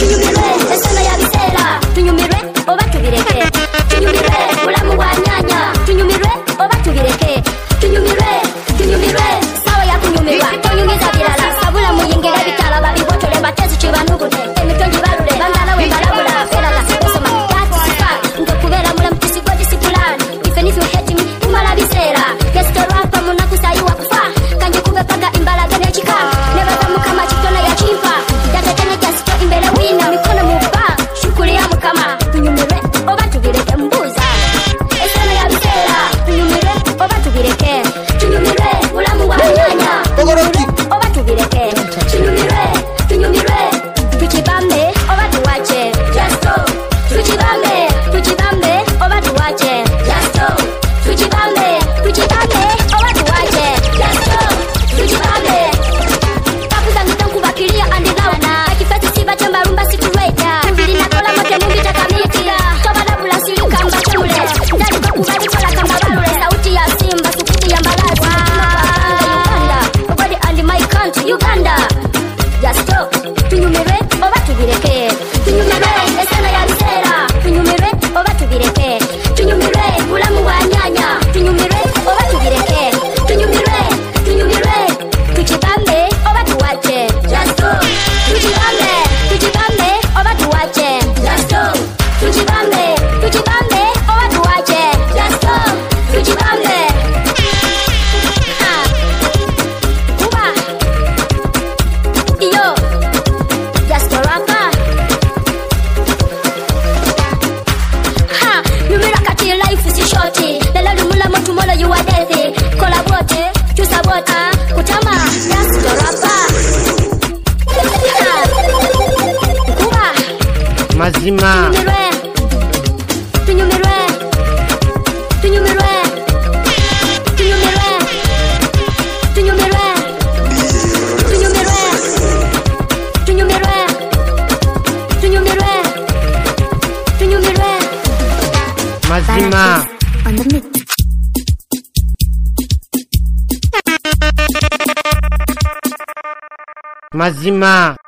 tunyumire esana ya bisera tunyumire oba tubireke tunyumire ulamu wa nyanya tunyumire oba tubireke tunyumire sawa ya kunyumirwa tunyumiza bilala sabula muyingere bitala babibotole batezi kibanugute emitongi balule bangala we balabula feraga esoma tatisa ngokubera mula mtisi kwa disipulani even if you hate me umala bisera gesto rapa munakusayiwa kufa kanje kubepaga imbalaga nechika nebaga mukama chitona ya chimpa datatene jasito imbele wina mikono muba shukuri ya mukama tunyumire oba tubireke mbuza esana ya bisera tunyumire oba tubireke tunyumire ulamu wa nyanya oba tubireke tunyumire tuchibambe oba tuwache justo tuchibambe oba tuwache justo tuchibambe oba tuwache justo tuchibambe kapuza ngitankubakilia andinawana akifati siba chamba rumba situaita ndili nakola mote mungi takamikila tobala bula silika mbachule ndali kokubali kola kamba balule sauti ya simba sukuti ya mbalazi Uganda nobody and my country Uganda justo tunyumire oba tubireke tunyumire esana ya bisera tunyumire oba tubireke tunyumire ulamu wa nyanya tunyumire oba tubireke tunyumire tuchibambe oba tuwache justo tuchibambe oba tuwache justo tuchibambe oba tuwache justo tuchibambe kuba iyo justo rapa numira kati life si shorty lala lumula motu mola you are death collaborate choose about kutama justo rapa kuba mazima tunyumire mazima on the mix. mazima